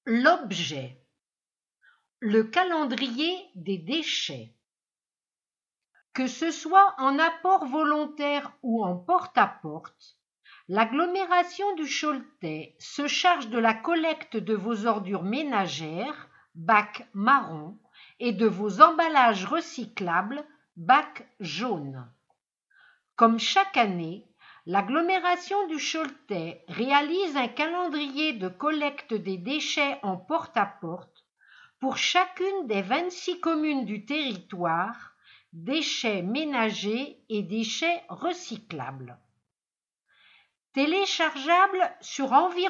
L'objet. Le calendrier des déchets. Que ce soit en apport volontaire ou en porte-à-porte, l'agglomération du Choletais se charge de la collecte de vos ordures ménagères, bac marron, et de vos emballages recyclables, bac jaune. Comme chaque année, l'agglomération du Choletais réalise un calendrier de collecte des déchets en porte-à-porte pour chacune des 26 communes du territoire, déchets ménagers et déchets recyclables. Téléchargeable sur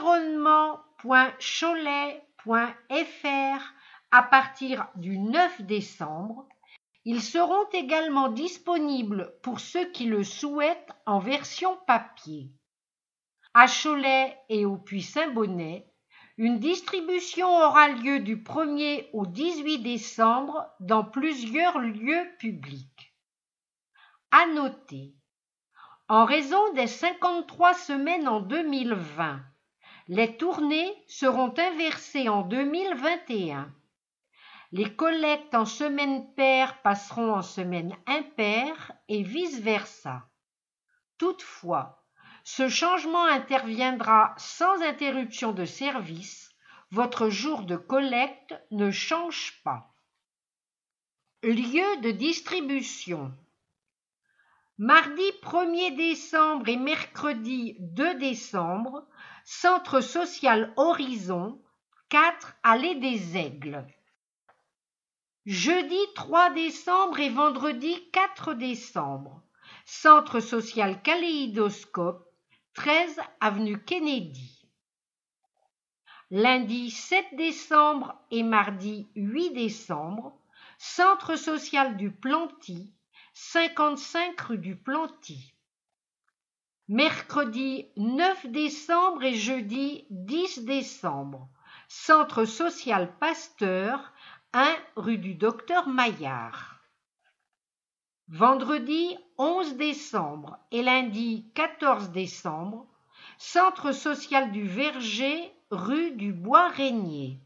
environnement.cholet.fr à partir du 9 décembre, ils seront également disponibles pour ceux qui le souhaitent en version papier. À Cholet et au Puy-Saint-Bonnet, une distribution aura lieu du 1er au 18 décembre dans plusieurs lieux publics. À noter, en raison des 53 semaines en 2020, les tournées seront inversées en 2021. Les collectes en semaine paire passeront en semaine impaire et vice-versa. Toutefois, ce changement interviendra sans interruption de service. Votre jour de collecte ne change pas. Lieu de distribution. Mardi 1er décembre et mercredi 2 décembre, Centre social Horizon, 4 Allée des Aigles. Jeudi 3 décembre et vendredi 4 décembre, Centre social Kaléidoscope, 13 avenue Kennedy. Lundi 7 décembre et mardi 8 décembre, Centre social du Planty, 55 rue du Planty. Mercredi 9 décembre et jeudi 10 décembre, Centre social Pasteur, 1 rue du Docteur Maillard. Vendredi 11 décembre et lundi 14 décembre, Centre social du Verger, rue du Bois-Régnier.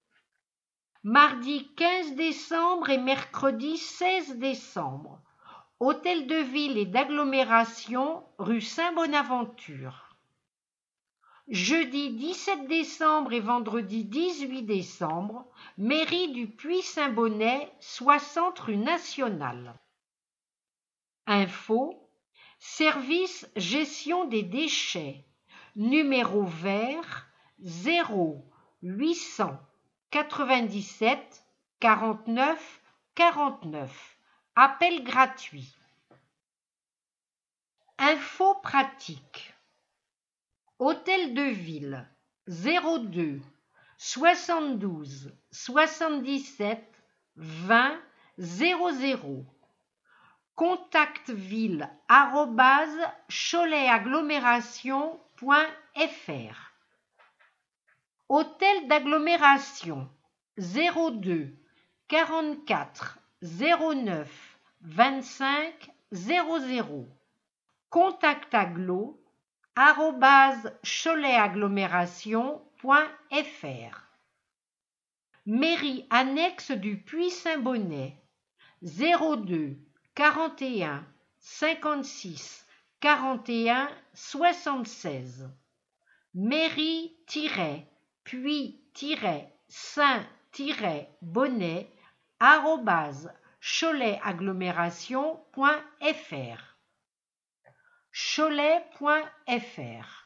Mardi 15 décembre et mercredi 16 décembre, Hôtel de Ville et d'Agglomération, rue Saint-Bonaventure. Jeudi 17 décembre et vendredi 18 décembre, Mairie du Puy-Saint-Bonnet, 60 rue Nationale. Info, service gestion des déchets, numéro vert 0897 49 49, appel gratuit. Info pratique. Hôtel de Ville 02 72 77 20 00. contactville@choletAgglomération.fr. Hôtel d'agglomération 02 44 09 25 00. contactaglo@choletAgglomération.fr. Mairie annexe du Puy-Saint-Bonnet 02 41 56 41 76. Mairie-Puy-Saint-Bonnet@choletAgglomération.fr. cholet.fr